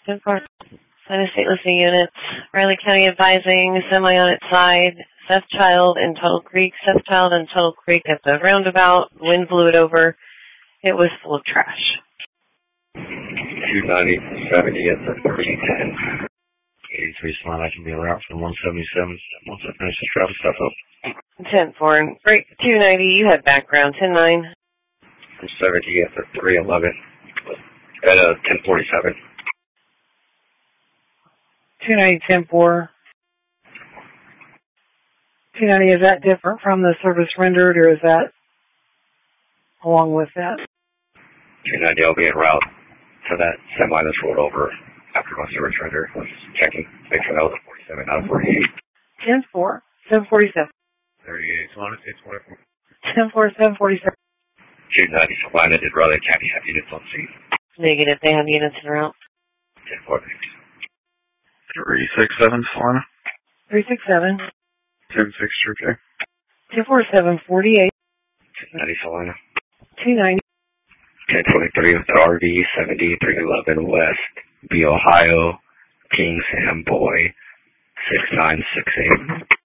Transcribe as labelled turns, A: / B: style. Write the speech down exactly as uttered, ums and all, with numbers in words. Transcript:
A: ten four. Side State listening units. Riley County advising, semi on its side. Seth Child in Tuttle Creek. Seth Child in Tuttle Creek at the roundabout. Wind blew it over. It was full of trash.
B: two ninety, seventy at the thirty ten. eighty-three slot, I can be a route from one seventy-seven once I finish this travel stuff up.
A: ten four. Break two ninety, you had background. ten nine.
B: From seventy at the three eleven. At uh, ten forty-seven.
C: two ninety, ten four. two ninety, is that different from the service rendered, or is that along with that?
B: two ninety, I'll be en route to that semi that's rolled over after my service render. I was checking. Make sure that was a forty-seven, not a forty-eight.
C: ten four, seven forty-seven.
B: thirty-eight, so honestly, it's twenty-four.
C: ten four, seven forty-seven.
B: two ninety, so Lina did Raleigh County have units on scene.
A: Negative, they have units en route.
B: ten four.
D: three six seven, Solana.
C: three six seven.
D: ten six, Church.
C: ten four, seven forty-eight.
B: two ninety, Solana.
C: two ninety.
B: ten twenty-three with the R V, seventy, three eleven West, B Ohio, King Sam Boy, six nine six eight.